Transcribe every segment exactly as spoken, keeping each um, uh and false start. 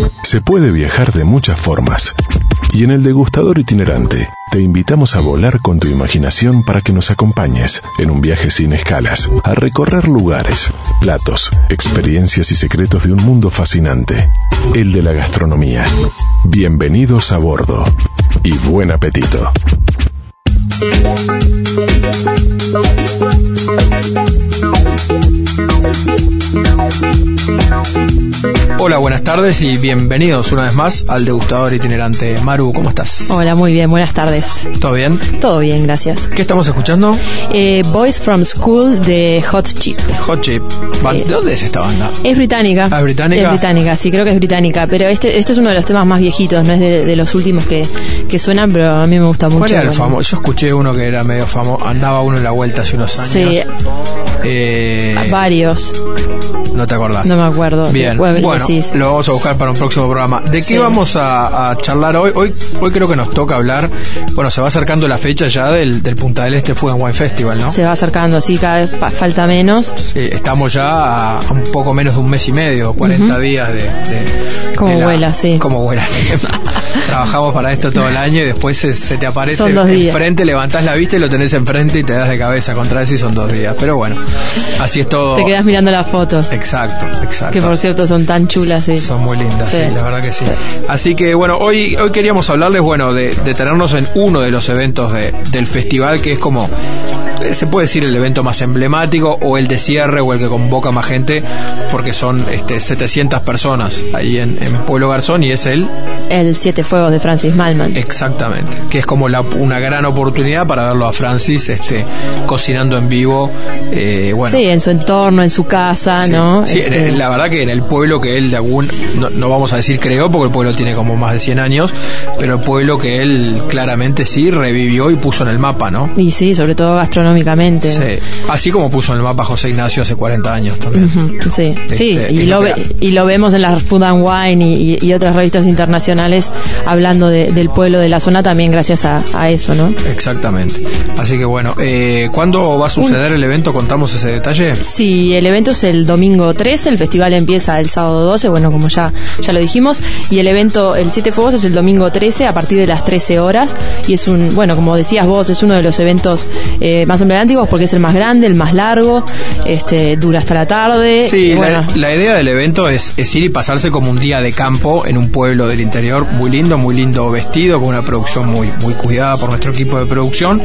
Se puede viajar de muchas formas. Y en el degustador itinerante, te invitamos a volar con tu imaginación para que nos acompañes en un viaje sin escalas, a recorrer lugares, platos, experiencias y secretos de un mundo fascinante, el de la gastronomía. Bienvenidos a bordo y buen apetito. Hola, buenas tardes y bienvenidos una vez más al degustador itinerante. Maru, ¿cómo estás? Hola, muy bien, buenas tardes. ¿Todo bien? Todo bien, gracias. ¿Qué estamos escuchando? Eh, Boys from School de Hot Chip. Hot Chip. ¿De Eh, dónde es esta banda? Es británica. ¿Ah, británica? Es británica, sí, creo que es británica. Pero este este es uno de los temas más viejitos, no es de, de los últimos que, que suenan, pero a mí me gusta mucho. ¿Cuál era el bueno. famoso? Yo escuché uno que era medio famoso, andaba uno en la vuelta hace unos años. Sí. Eh, Varios. ¿No te acordás? No me acuerdo. Bien, Bueno, bueno, decís. lo vamos a buscar para un próximo programa. ¿De qué Sí. vamos a, a charlar hoy? hoy? Hoy creo que nos toca hablar, bueno, se va acercando la fecha ya del, del Punta del Este Food and Wine Festival, ¿no? Se va acercando, sí, cada vez pa- falta menos. Sí, estamos ya a, a un poco menos de un mes y medio, cuarenta Ujú. días de... de Como de la- vuela, sí. Como vuela. Trabajamos para esto todo el año y después se, se te aparece Son dos días. enfrente, levantás la vista y lo tenés enfrente y te das de cabeza contra eso y son dos días. Pero bueno, así es todo. Te quedas mirando las fotos, Exacto, exacto. que por cierto son tan chulas, sí. Son muy lindas, sí, Sí. la verdad que sí. Sí. Así que bueno, hoy hoy queríamos hablarles, bueno, de detenernos en uno de los eventos de, del festival, que es como, eh, se puede decir el evento más emblemático, o el de cierre, o el que convoca más gente, porque son este, setecientas personas ahí en, en Pueblo Garzón, y es el, El Siete Fuegos de Francis Malman. exactamente, que es como la, una gran oportunidad para verlo a Francis este, cocinando en vivo, eh, bueno. Sí, en su entorno, en su casa, Sí, ¿no? sí, en Este, el- la verdad que en el pueblo que él de algún, no, no vamos a decir creó, porque el pueblo tiene como más de cien años, pero el pueblo que él claramente sí revivió y puso en el mapa, ¿no? Y sí, sobre todo gastronómicamente. Sí. Así como puso en el mapa José Ignacio hace cuarenta años también. Ujú, sí, Este, sí, y es lo, lo ve- que- y lo vemos en las Food and Wine y, y- y otras revistas internacionales hablando de- del pueblo de la zona también gracias a, a eso, ¿no? Exactamente. Así que bueno, eh, ¿cuándo va a suceder el evento? ¿Contamos ese detalle? Sí, el evento es el domingo trece, el festival empieza el sábado doce, bueno, como ya ya lo dijimos, y el evento, el Siete Fuegos, es el domingo trece a partir de las trece horas, y es un, bueno, como decías vos, es uno de los eventos eh, más emblemáticos porque es el más grande, el más largo, este dura hasta la tarde. Sí, y la, bueno, la idea del evento es, es ir y pasarse como un día de campo en un pueblo del interior muy lindo, muy lindo vestido, con una producción muy, muy cuidada por nuestro equipo de producción,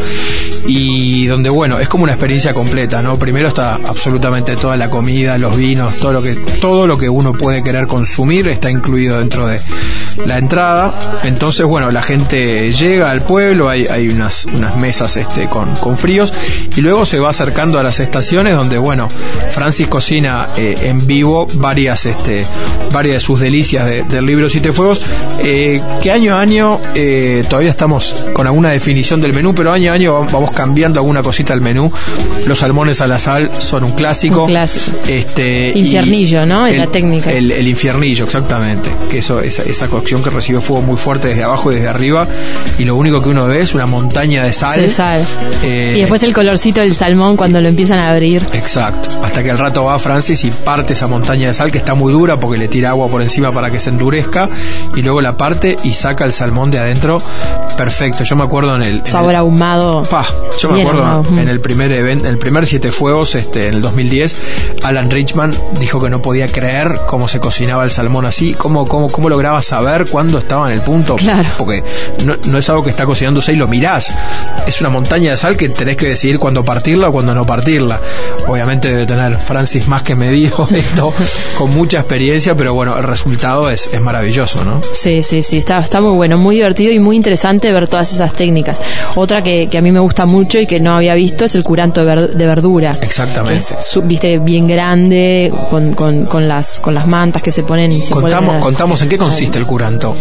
y donde, bueno, es como una experiencia completa, ¿no? Primero está absolutamente toda la comida, los vinos, todo lo que, todo lo que uno puede querer consumir está incluido dentro de la entrada. Entonces, bueno, la gente llega al pueblo, hay, hay unas, unas mesas este, con, con fríos, y luego se va acercando a las estaciones donde, bueno, Francis cocina eh, en vivo varias este, varias de sus delicias de- del libro Siete Fuegos, eh, que año a año eh, todavía estamos con alguna definición del menú, pero año a año vamos cambiando alguna cosita al menú. Los salmones a la sal son un clásico. Un clásico. Este, y Infiernillo, ¿no? Es el- la técnica. El, el infiernillo, exactamente. Que eso, esa, esa cocción que recibe fuego muy fuerte desde abajo y desde arriba, y lo único que uno ve es una montaña de sal. se sabe. Eh, Y después el colorcito del salmón cuando lo empiezan a abrir. Exacto, hasta que al rato va Francis y parte esa montaña de sal que está muy dura porque le tira agua por encima para que se endurezca, y luego la parte y saca el salmón de adentro. Perfecto, yo me acuerdo en el... en Sabor el- ahumado. Pa, yo me Bien acuerdo ahumado. en el primer evento, el primer Siete Fuegos, este, en el dos mil diez, Alan Richman dijo que no podía creer cómo se cocinaba el salmón así, cómo, cómo, cómo lograba saber cuándo estaba en el punto. Claro. Porque no, no es algo que está cocinándose y lo mirás. Es una montaña de sal que tenés que decidir cuándo partirla o cuándo no partirla. Obviamente debe tener Francis más que medido esto, con mucha experiencia, pero bueno, el resultado es, es maravilloso, ¿no? Sí, sí, sí, está, está muy bueno, muy divertido y muy interesante ver todas esas técnicas. Otra que, que a mí me gusta mucho y que no había visto es el curanto de, ver- de verduras. Exactamente. Que es, su- viste, bien grande, con, con, con las con las mantas que se ponen. se Contamos, ponen a- contamos en qué consiste el curanto.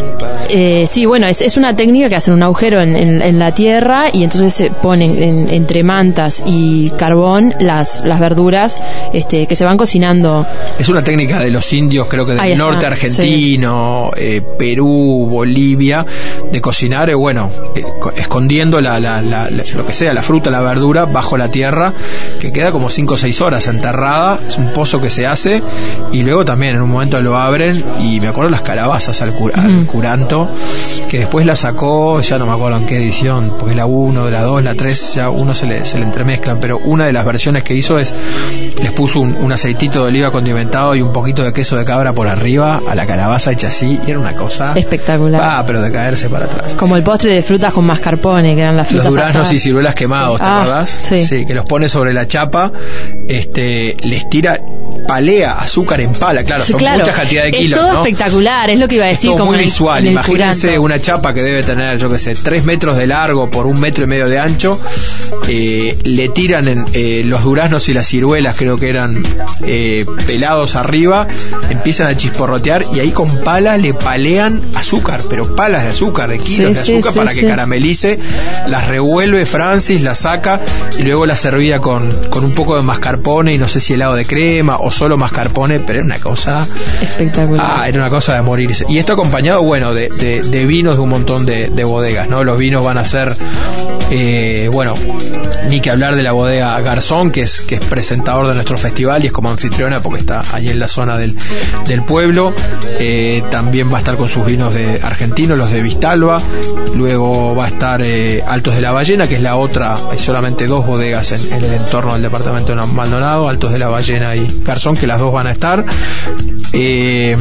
Eh, sí, bueno, es, es una técnica que hacen un agujero en, en, en la tierra y entonces se ponen en- entre mantas y carbón las, las verduras este, que se van cocinando. Es una técnica de los indios, creo que del Ahí está, norte argentino, eh, Perú, Bolivia, de cocinar, eh, bueno, eh, co- escondido escondiendo la, la, la, la, lo que sea, la fruta, la verdura, bajo la tierra, que queda como cinco o seis horas enterrada. Es un pozo que se hace, y luego también en un momento lo abren, y me acuerdo las calabazas al, cura, mm. al curanto, que después la sacó, ya no me acuerdo en qué edición, porque la uno, la dos, la tres, ya uno se le, se le entremezclan, pero una de las versiones que hizo es, les puso un, un aceitito de oliva condimentado y un poquito de queso de cabra por arriba a la calabaza hecha así, y era una cosa espectacular. Ah, pero de caerse para atrás. Como el postre de frutas con mascarpone, que eran las frutas los duraznos asadas y ciruelas quemados, sí. ¿te ah, acordás? Sí. sí, que los pone sobre la chapa, este, les tira, palea azúcar en pala, claro, son claro, muchas cantidades de kilos, es todo ¿no? espectacular, es lo que iba a decir, es todo como muy en visual. El, en Imagínense el una chapa que debe tener, yo que sé, tres metros de largo por un metro y medio de ancho, eh, le tiran en, eh, los duraznos y las ciruelas, creo que eran eh, pelados arriba, empiezan a chisporrotear, y ahí con pala le palean azúcar, pero palas de azúcar, de kilos sí, de azúcar sí, para sí, que sí. caramelice, las revuelve Francis, las saca y luego las servía con, con un poco de mascarpone y no sé si helado de crema o solo mascarpone, pero era una cosa espectacular. Ah, era una cosa de morirse. Y esto acompañado, bueno, de, de, de vinos de un montón de, de bodegas, ¿no? Los vinos van a ser, eh, bueno, ni que hablar de la bodega Garzón, que es, que es presentador de nuestro festival y es como anfitriona porque está ahí en la zona del, del pueblo. Eh, también va a estar con sus vinos de argentinos, los de Vistalba. Luego va a estar eh, Altos de la Ballena, que es la otra, hay solamente dos bodegas en, en el entorno del departamento de Maldonado, Altos de la Ballena y Garzón, que las dos van a estar. Eh,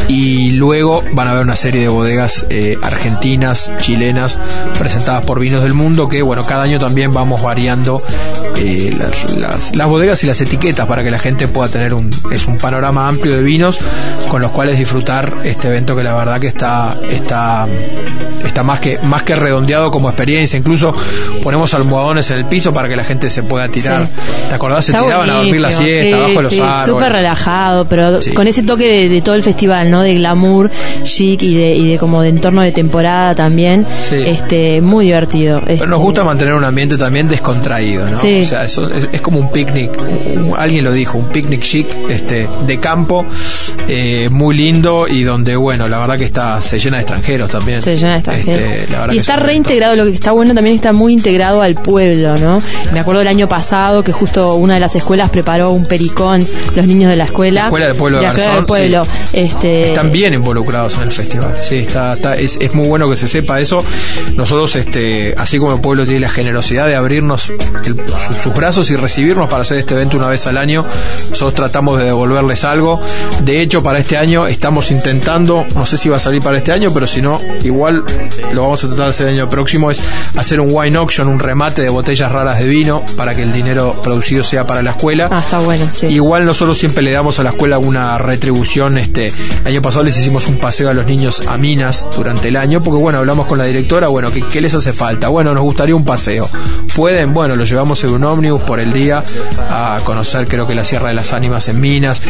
y luego van a haber una serie de bodegas eh, argentinas, chilenas, presentadas por Vinos del Mundo, que bueno, cada año también vamos variando eh, las, las, las bodegas y las etiquetas para que la gente pueda tener un, es un panorama amplio de vinos con los cuales disfrutar este evento, que la verdad que está está está más que más que redondeado como experiencia. Incluso ponemos almohadones en el piso para que la gente se pueda tirar. Sí. ¿Te acordás? Se está tiraban buenísimo. a dormir la siesta, sí, bajo los sí, árboles. Súper relajado, pero sí. con ese toque de, de todo el festival, ¿no? De glamour, chic y de, y de como de entorno de temporada también. Sí. Este, muy divertido. Pero este... nos gusta mantener un ambiente también descontraído, ¿no? Sí. O sea, eso es, es como un picnic, un, alguien lo dijo, un picnic chic, este, de campo, eh, muy lindo, y donde, bueno, la verdad que está, se llena de extranjeros también. Se llena de extranjeros. Este, la verdad y que está es un reintegrado, lo que está bueno también, está muy integrado al pueblo, ¿no? Me acuerdo el año pasado que justo una de las escuelas preparó un pericón, los niños de la escuela. La escuela del pueblo de la Garzón, del pueblo. Sí. Este... Están bien involucrados en el festival. Sí, está, está es, es muy bueno que se sepa eso. Nosotros, este, así como el pueblo tiene la generosidad de abrirnos el, sus, sus brazos y recibirnos para hacer este evento una vez al año, nosotros tratamos de devolverles algo. De hecho, para este año estamos intentando, no sé si va a salir para este año, pero si no, igual lo vamos a tratar de hacer el año próximo, es hacer un wine auction, un remate de botellas raras de vino para que el dinero producido sea para la escuela. Ah, está bueno, sí. Igual nosotros siempre le damos a la escuela una retribución. Este, el año pasado les hicimos un paseo a los niños a Minas durante el año, porque bueno, hablamos con la directora, bueno, ¿qué, qué les hace falta? Bueno, nos gustaría un paseo. ¿Pueden? Bueno, los llevamos en un ómnibus por el día a conocer, creo que la Sierra de las Ánimas en Minas,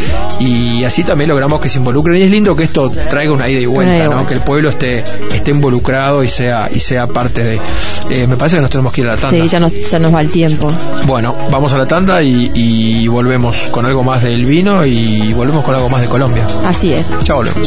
y así también logramos que se involucren, y es lindo que esto traiga una ida y vuelta, ida y ¿no? vuelta. Que el pueblo esté esté involucrado y sea y sea parte de... Eh, me parece que nos tenemos que ir a la tanda. Sí, ya nos, ya nos va el tiempo. Bueno, vamos a la tanda y, y volvemos con algo más del vino y volvemos con algo más de Colombia. Así es. Ya volvemos.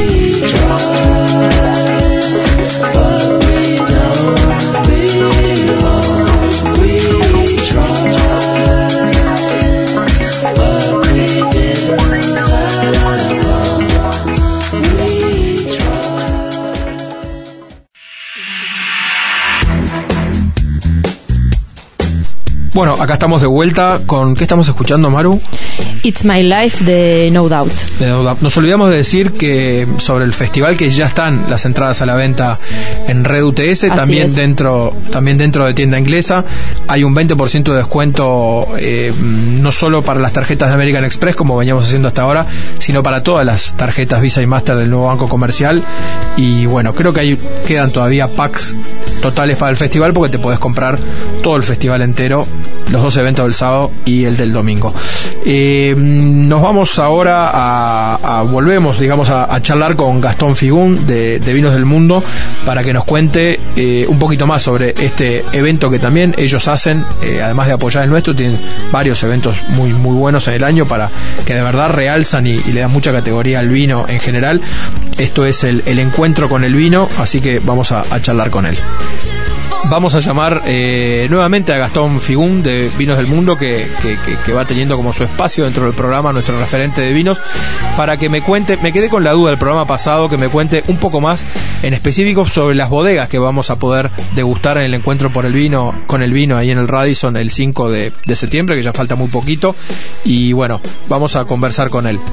Bueno, acá estamos de vuelta con... ¿Qué estamos escuchando, Maru? It's My Life de No Doubt. De No Doubt. Nos olvidamos de decir que sobre el festival, que ya están las entradas a la venta en Red U T S, Así también es. dentro también dentro de tienda inglesa. Hay un veinte por ciento de descuento, eh, no solo para las tarjetas de American Express, como veníamos haciendo hasta ahora, sino para todas las tarjetas Visa y Master del nuevo Banco Comercial. Y bueno, creo que ahí quedan todavía packs totales para el festival, porque te podés comprar todo el festival entero, los dos eventos del sábado y el del domingo. Eh, nos vamos ahora a, a volvemos, digamos, a, a charlar con Gastón Figún de, de Vinos del Mundo, para que nos cuente eh, un poquito más sobre este evento que también ellos hacen, eh, además de apoyar el nuestro, tienen varios eventos muy muy buenos en el año, para que de verdad realzan y, y le dan mucha categoría al vino en general. Esto es el, el encuentro con el vino, así que vamos a, a charlar con él. Vamos a llamar eh, nuevamente a Gastón Figún de Vinos del Mundo, que, que, que, que va teniendo como su espacio dentro del programa, nuestro referente de vinos, para que me cuente, me quedé con la duda del programa pasado, que me cuente un poco más en específico sobre las bodegas que vamos a poder degustar en el encuentro por el vino, con el vino ahí en el Radisson el cinco de septiembre, que ya falta muy poquito, y bueno, vamos a conversar con él.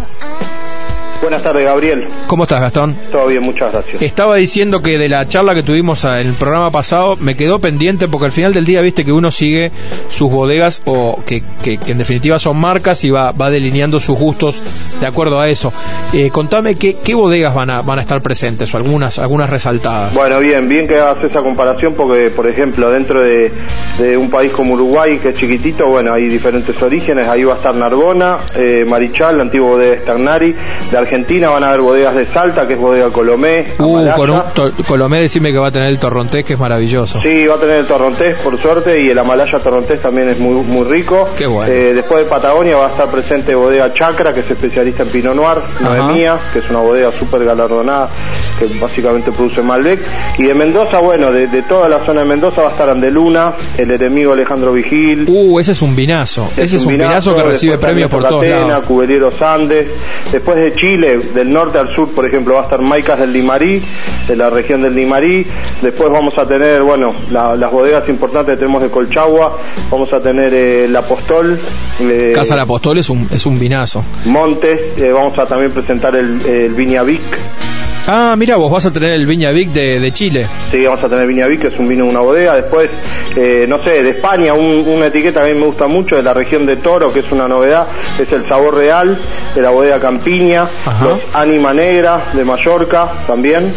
Buenas tardes, Gabriel. ¿Cómo estás, Gastón? Todo bien, muchas gracias. Estaba diciendo que de la charla que tuvimos en el programa pasado me quedó pendiente, porque al final del día viste que uno sigue sus bodegas, o que, que, que en definitiva son marcas, y va, va delineando sus gustos de acuerdo a eso. Eh, contame qué, qué bodegas van a, van a estar presentes, o algunas, algunas resaltadas. Bueno, bien, bien que hagas esa comparación, porque por ejemplo dentro de, de un país como Uruguay, que es chiquitito, bueno, hay diferentes orígenes. Ahí va a estar Narbona, eh, Marichal, la antigua bodega Stagnari. De Argentina van a haber bodegas de Salta, que es bodega Colomé. Uh, con un to- Colomé, decime que va a tener el Torrontés, que es maravilloso. Sí, va a tener el Torrontés, por suerte, y el Amalaya Torrontés también es muy muy rico. Qué bueno. Eh, después de Patagonia va a estar presente bodega Chacra, que es especialista en Pinot Noir. Noemía, que es una bodega súper galardonada, que básicamente produce Malbec. Y de Mendoza, bueno, de, de toda la zona de Mendoza va a estar Andeluna, el enemigo Alejandro Vigil. Uh, ese es un vinazo. Ese es un, un vinazo, vinazo que recibe premios por todos lados. Cubelleros Andes. Después de Chile, del norte al sur, por ejemplo, va a estar Maicas del Limarí, de la región del Limarí. Después vamos a tener, bueno, la, las bodegas importantes que tenemos de Colchagua. Vamos a tener eh, La Apostol. Eh, Casa La Apostol es un, es un vinazo. Montes, eh, vamos a también presentar el, el Viña Vic. Ah, mira, vos vas a tener el Viña Vic de, de Chile. Sí, vamos a tener Viña Vic, que es un vino de una bodega. Después, eh, no sé, de España, un, una etiqueta que a mí me gusta mucho, de la región de Toro, que es una novedad, es el Sabor Real, de la bodega Campiña. Ajá. Los Ánima Negra, de Mallorca, también.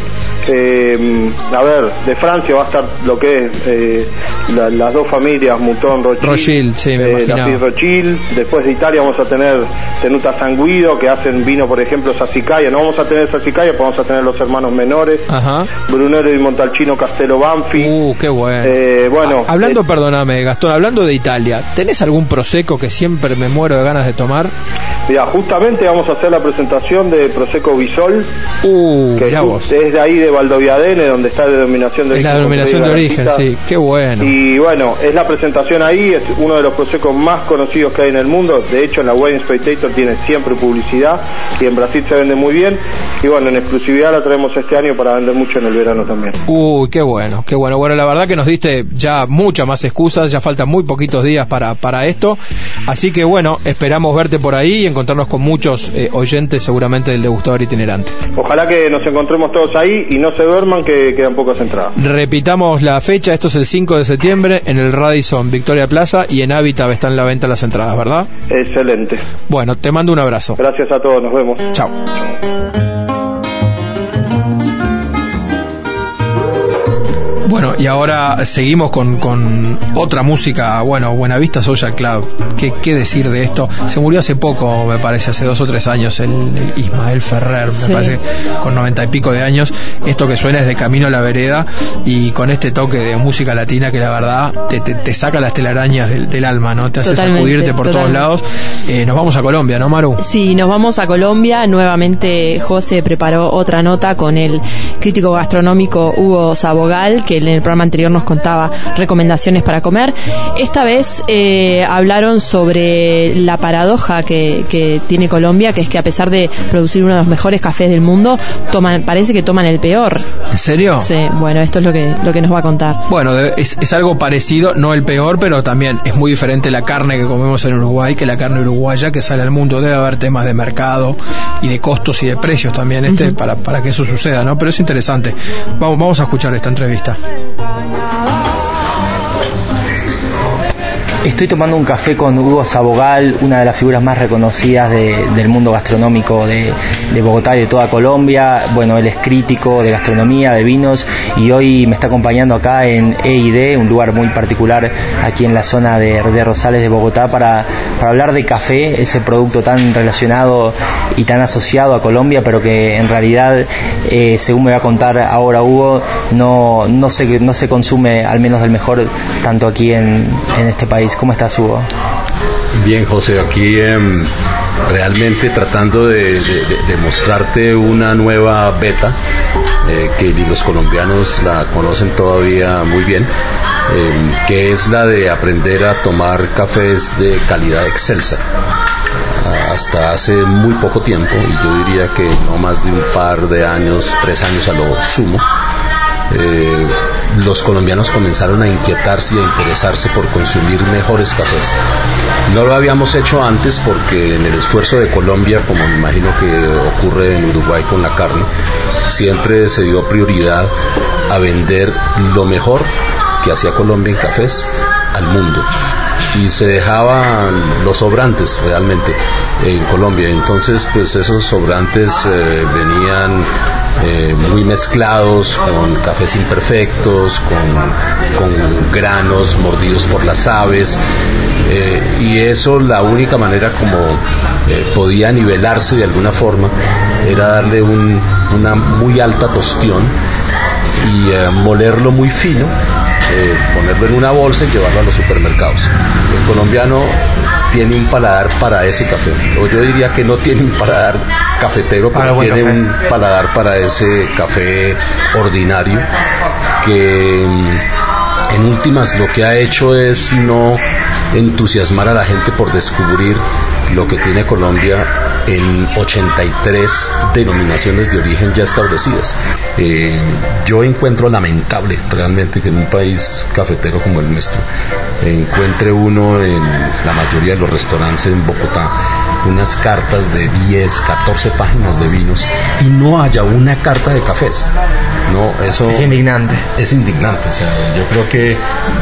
Eh, a ver, de Francia va a estar lo que es eh, la, las dos familias, Mouton, Rothschild, Rothschild, sí, me eh, la Rothschild. Después de Italia vamos a tener Tenuta Sanguido, que hacen vino, por ejemplo, Sassicaia. No vamos a tener Sassicaia, pero vamos a tener los hermanos menores. Ajá. Brunello y Montalcino Castello Banfi. Uh, qué bueno. Eh, bueno ah, hablando, eh, perdóname, Gastón, hablando de Italia, ¿tenés algún prosecco que siempre me muero de ganas de tomar? Mira, justamente vamos a hacer la presentación de Prosecco Bisol, uh, que vos. es de ahí de Valdoviadene, donde está la denominación de origen. Es la denominación de origen, sí, qué bueno. Y bueno, es la presentación ahí, es uno de los prosecos más conocidos que hay en el mundo. De hecho, en la Wine Spectator tiene siempre publicidad, y en Brasil se vende muy bien. Y bueno, en exclusividad la traemos este año para vender mucho en el verano también. Uy, qué bueno, qué bueno. Bueno, la verdad que nos diste ya muchas más excusas, ya faltan muy poquitos días para, para esto. Así que bueno, esperamos verte por ahí y encontrarnos con muchos eh, oyentes seguramente del degustador itinerante. Ojalá que nos encontremos todos ahí y no se duerman, que quedan pocas entradas. Repitamos la fecha, esto es el cinco de septiembre en el Radisson Victoria Plaza, y en Habitat están en la venta las entradas, ¿verdad? Excelente. Bueno, te mando un abrazo. Gracias a todos, nos vemos. Chao. Bueno, y ahora seguimos con, con otra música. Bueno, Buenavista Social Club. ¿Qué, ¿Qué decir de esto? Se murió hace poco, me parece, hace dos o tres años, el, el Ismael Ferrer, me sí. parece, con noventa y pico de años. Esto que suena es de Camino a la Vereda, y con este toque de música latina que la verdad te, te, te saca las telarañas del, del alma, ¿no? Te hace totalmente, sacudirte por totalmente. todos lados. Eh, nos vamos a Colombia, ¿no, Maru? Sí, nos vamos a Colombia. Nuevamente José preparó otra nota con el crítico gastronómico Hugo Sabogal, que en el programa anterior nos contaba recomendaciones para comer. Esta vez eh, hablaron sobre la paradoja que, que tiene Colombia, que es que a pesar de producir uno de los mejores cafés del mundo, toman, parece que toman el peor. ¿En serio? Sí, bueno, esto es lo que, lo que nos va a contar. Bueno, es, es algo parecido, no el peor, pero también es muy diferente la carne que comemos en Uruguay que la carne uruguaya que sale al mundo. Debe haber temas de mercado y de costos y de precios también este uh-huh. para, para que eso suceda, ¿no? Pero es interesante. Vamos, vamos a escuchar esta entrevista. Estoy tomando un café con Hugo Sabogal, una de las figuras más reconocidas de, del mundo gastronómico de, de Bogotá y de toda Colombia. Bueno, él es crítico de gastronomía, de vinos, y hoy me está acompañando acá en E y D, un lugar muy particular aquí en la zona de, de Rosales de Bogotá, para, para hablar de café, ese producto tan relacionado y tan asociado a Colombia, pero que en realidad, eh, según me va a contar ahora Hugo, no, no, se, no se consume, al menos del mejor, tanto aquí en, en este país. ¿Cómo estás, Hugo? Bien, José, aquí eh, realmente tratando de, de, de mostrarte una nueva beta eh, que ni los colombianos la conocen todavía muy bien, eh, que es la de aprender a tomar cafés de calidad excelsa. Hasta hace muy poco tiempo, y yo diría que no más de un par de años, tres años a lo sumo, eh, los colombianos comenzaron a inquietarse y a interesarse por consumir mejores cafés. No lo habíamos hecho antes porque en el esfuerzo de Colombia, como me imagino que ocurre en Uruguay con la carne, siempre se dio prioridad a vender lo mejor que hacía Colombia en cafés al mundo, y se dejaban los sobrantes realmente en Colombia. Entonces pues esos sobrantes eh, venían eh, muy mezclados con cafés imperfectos, con, con granos mordidos por las aves, eh, y eso, la única manera como eh, podía nivelarse de alguna forma era darle un, una muy alta tostión y eh, molerlo muy fino, eh, ponerlo en una bolsa y llevarlo a los supermercados. El colombiano tiene un paladar para ese café, o yo diría que no tiene un paladar cafetero, pero tiene café. un paladar para ese café ordinario, que en últimas lo que ha hecho es no entusiasmar a la gente por descubrir lo que tiene Colombia en ochenta y tres denominaciones de origen ya establecidas. Eh, yo encuentro lamentable realmente que en un país cafetero como el nuestro encuentre uno en la mayoría de los restaurantes en Bogotá unas cartas de diez, catorce páginas de vinos y no haya una carta de cafés. No, eso es indignante. Es indignante, o sea, yo creo que,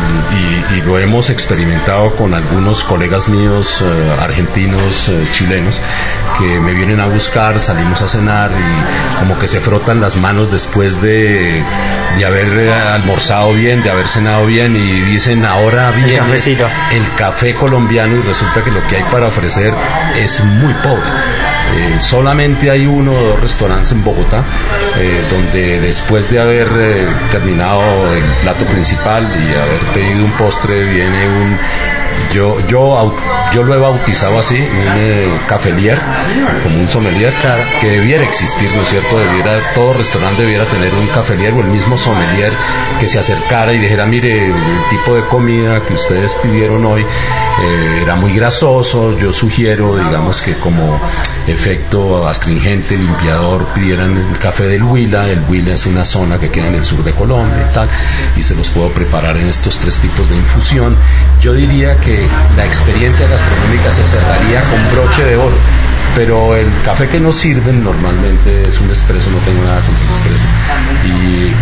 y, y lo hemos experimentado con algunos colegas míos eh, argentinos, eh, chilenos, que me vienen a buscar, salimos a cenar y como que se frotan las manos después de, de haber almorzado bien, de haber cenado bien, y dicen, ahora viene el cafecito, el café colombiano, y resulta que lo que hay para ofrecer es muy pobre. Eh, solamente hay uno o dos restaurantes en Bogotá eh, donde después de haber eh, terminado el plato principal y haber pedido un postre viene un yo yo yo lo he bautizado así, un eh, cafelier, como un sommelier, claro, que debiera existir, ¿no es cierto? Debiera, todo restaurante debiera tener un cafelier o el mismo sommelier que se acercara y dijera, mire, el tipo de comida que ustedes pidieron hoy eh, era muy grasoso, yo sugiero, digamos, que como efecto astringente, limpiador, pidieran el café del Huila. El Huila es una zona que queda en el sur de Colombia y tal, y se los puedo preparar en estos tres tipos de infusión. Yo diría que la experiencia gastronómica se cerraría con broche de oro, pero el café que nos sirven normalmente es un espresso, no tengo nada contra el espresso, y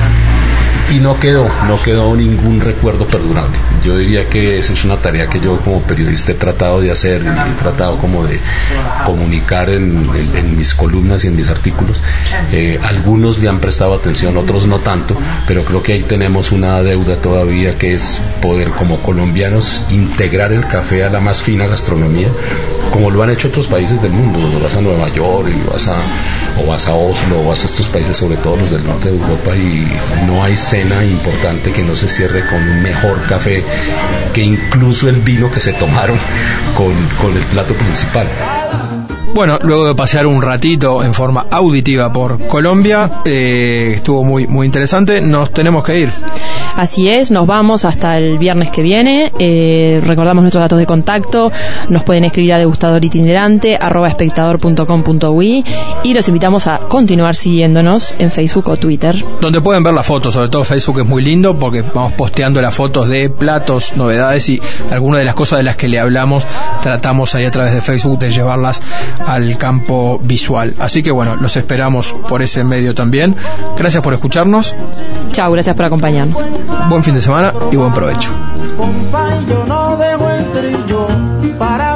y no quedó, no quedó ningún recuerdo perdurable. Yo diría que esa es una tarea que yo como periodista he tratado de hacer, y he tratado como de comunicar en, en, en mis columnas y en mis artículos. Eh, algunos le han prestado atención, otros no tanto, pero creo que ahí tenemos una deuda todavía, que es poder como colombianos integrar el café a la más fina gastronomía, como lo han hecho otros países del mundo. Lo vas a Nueva York y vas a, o vas a Oslo, o vas a estos países, sobre todo los del norte de Europa, y no hay cena importante que no se cierre con un mejor café que incluso el vino que se tomaron con, con el plato principal. Bueno, luego de pasear un ratito en forma auditiva por Colombia, eh, estuvo muy muy interesante, nos tenemos que ir. Así es, nos vamos hasta el viernes que viene. Eh, recordamos nuestros datos de contacto. Nos pueden escribir a degustadoritinerante arroba espectador punto com punto uy, y los invitamos a continuar siguiéndonos en Facebook o Twitter, donde pueden ver las fotos. Sobre todo Facebook es muy lindo porque vamos posteando las fotos de platos, novedades, y algunas de las cosas de las que le hablamos tratamos ahí a través de Facebook de llevarlas al campo visual. Así que bueno, los esperamos por ese medio también. Gracias por escucharnos. Chao, gracias por acompañarnos. Buen fin de semana y buen provecho. Compa, yo no dejo el trillo para